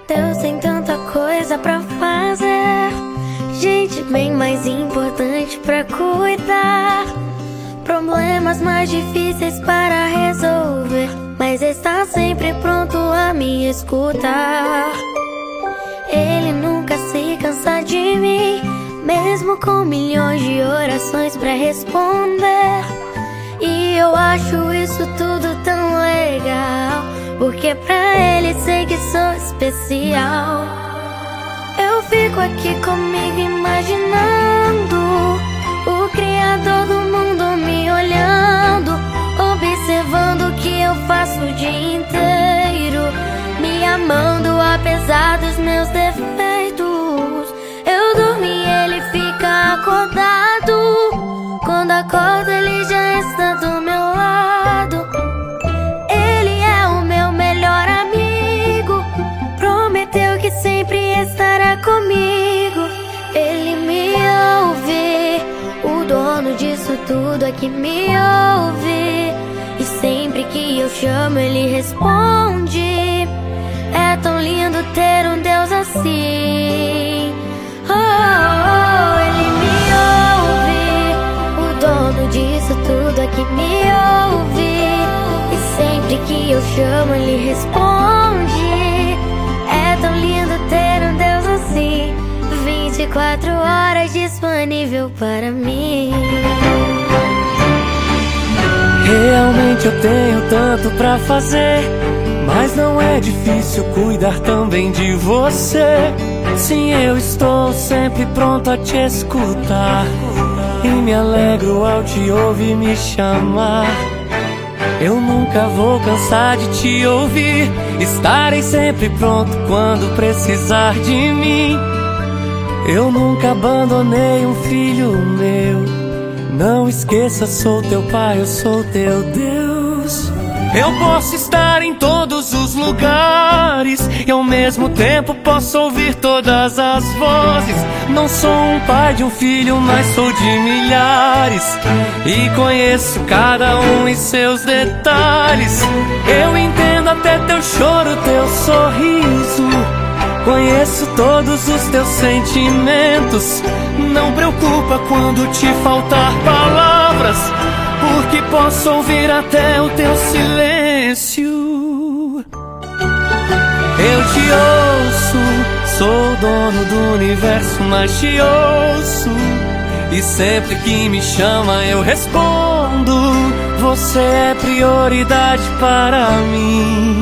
Deus tem tanta coisa pra fazer, gente bem mais importante pra cuidar, problemas mais difíceis para resolver, mas está sempre pronto a me escutar. Ele nunca se cansa de mim, mesmo com milhões de orações pra responder. E eu acho isso tudo tão legal, porque pra ele sei que sou especial. Eu fico aqui comigo imaginando o Criador do mundo me olhando, observando o que eu faço o dia inteiro, me amando apesar dos meus defeitos. Eu durmo e ele fica acordado, quando acordo ele já está do meu lado. Ele é o meu melhor amigo, prometeu que sempre estará comigo. Ele me ouve, o dono disso tudo é que me ouve, e sempre que eu chamo ele responde. É tão lindo ter um Deus assim. Oh, oh, oh, ele me ouve, o dono disso tudo é que me ouve, e sempre que eu chamo ele responde. É tão lindo ter um Deus assim, 24 horas disponível para mim. Realmente eu tenho tanto pra fazer, mas não é difícil cuidar também de você. Sim, eu estou sempre pronto a te escutar, e me alegro ao te ouvir me chamar. Eu nunca vou cansar de te ouvir, estarei sempre pronto quando precisar de mim. Eu nunca abandonei um filho meu, não esqueça, sou teu pai, eu sou teu Deus. Eu posso estar em todos os lugares e ao mesmo tempo posso ouvir todas as vozes. Não sou um pai de um filho, mas sou de milhares, e conheço cada um e seus detalhes. Eu entendo até teu choro, teu sorriso, conheço todos os teus sentimentos. Não preocupa quando te faltar palavras, porque posso ouvir até o teu silêncio. Eu te ouço, sou o dono do universo, mas te ouço, e sempre que me chama eu respondo. Você é prioridade para mim.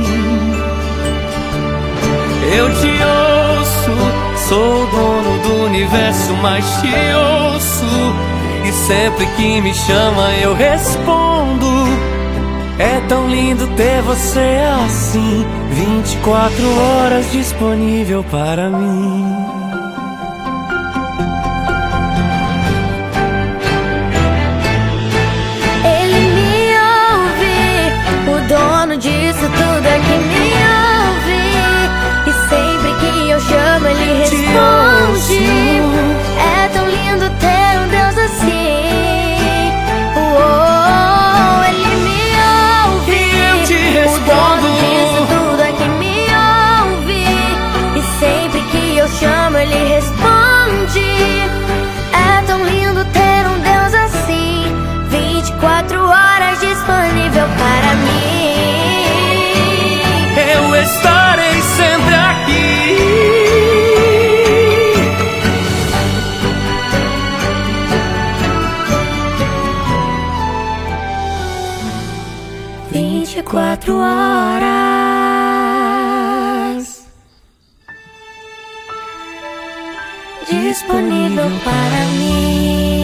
Eu te ouço, sou o dono do universo, mas te ouço, e sempre que me chama eu respondo. É tão lindo ter você assim, 24 horas disponível para mim. Ele me ouve, o dono disso tudo é que me ouve, e sempre que eu chamo ele responde. É tão lindo ter um Deus assim. Oh, ele me ouve, E eu te respondo. o dono disso tudo é que me ouve, e sempre que eu chamo ele responde. É tão lindo ter um Deus assim, 24 horas disponível para mim. Eu estarei sempre aqui. 24 horas disponível para mim.